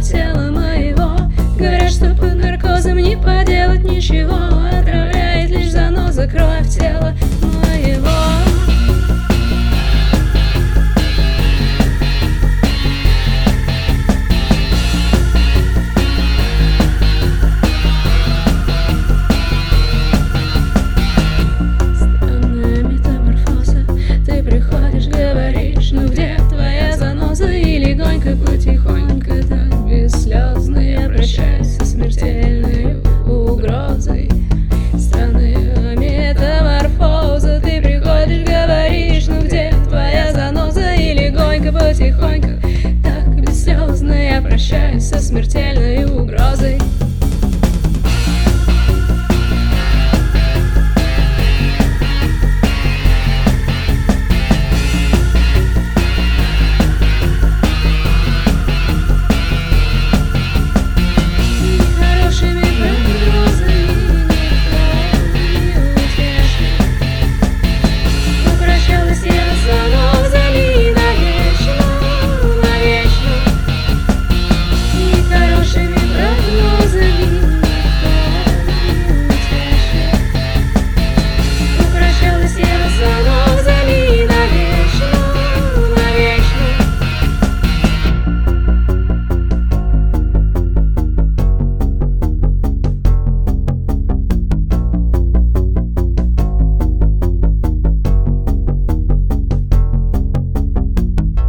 тела моего. Говорят, что под наркозом не поделать ничего, отравляет лишь заноза кровь тела моего. Странная метаморфоза, ты приходишь, говоришь, ну где твоя заноза? И легонько, потихоньку, так бесслезно я прощаюсь со смертельной угрозой. Странная метаморфоза, ты приходишь, говоришь, ну где твоя заноза? И легонько, потихоньку, так бесслезно я прощаюсь со смертельной угрозой.